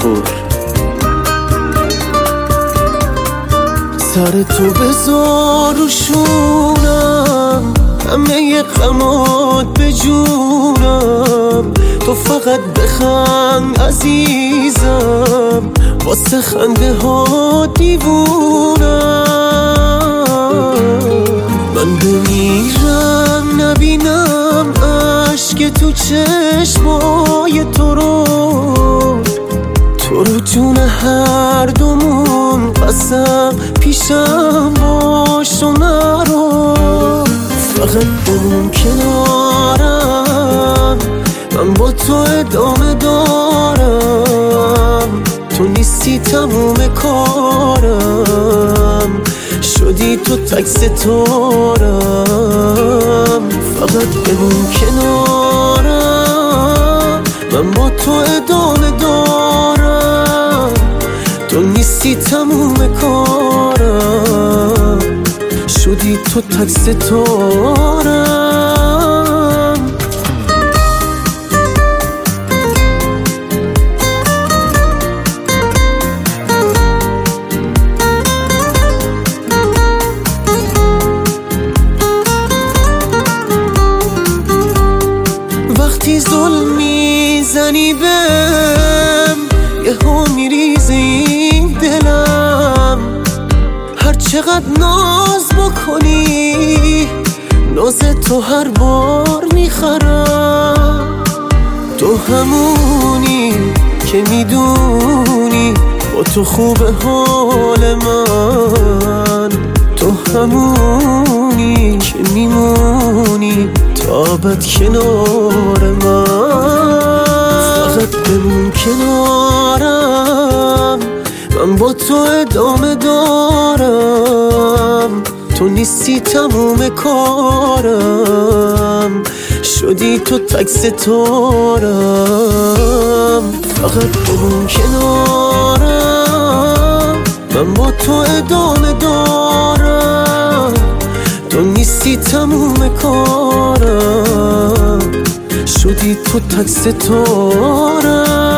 نخور. سر تو بذار و شونم، همه غمات به جونم. تو فقط بخند عزیزم، واسه خنده ها دیوونم. من بمیرم نبینم عشق تو چشمای تو رو جون هر دومون. قسم پیشم باش و نرو، فقط بمون کنارم. من با تو ادامه دارم، تو نیستی تموم کارم، شدی تو تک ستارم. فقط بمون کنارم، من با تو ادامه دارم، تو نیستی تموم کارم، شدی تو تک ستارم. وقتی ظلم میزنی بهم، یهو میریزه این دلم. هر چقدر ناز بکنی، ناز تو هر بار میخرم. تو همونی که میدونی با تو خوبه حال من. تو همونی که میمونی تا ابد کنار من. فقط بمون کنارم، من با تو ادامه دارم، تو نیستی تموم کارم، شدی تو تک ستارم. فقط بمون کنارم، من با تو ادامه دارم، تو نیستی تموم کارم، شدی تو تک ستارم.